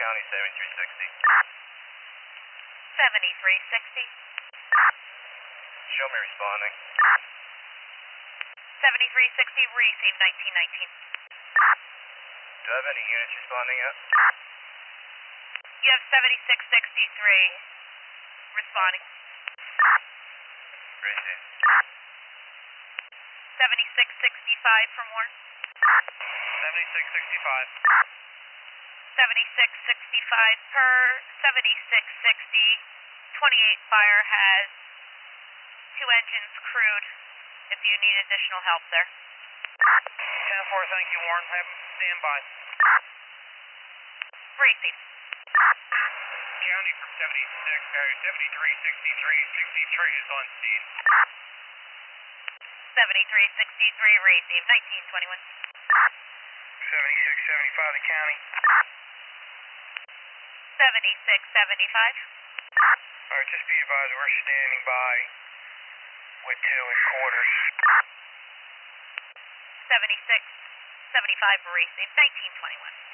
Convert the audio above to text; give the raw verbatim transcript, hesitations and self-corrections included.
County, seventy-three sixty. seventy-three sixty. Show me responding. seventy-three sixty, receive nineteen nineteen. Do I have any units responding yet? You have seventy-six sixty-three responding. Receive. seventy-six sixty-five from Warren. seventy-six sixty-five. seventy-six sixty-five per seventy-six sixty. twenty-eight Fire has two engines crewed if you need additional help there. ten four, thank you, Warren. Have stand by. Receive. County from seventy-six, or seventy-three sixty-three, sixty-three is on scene. seventy-three sixty-three, receive nineteen twenty-one. seventy-six seventy-five, the county. seventy-six seventy-five. Alright, just be advised, we're standing by with two in quarters. seventy-six seventy-five, receive nineteen twenty-one.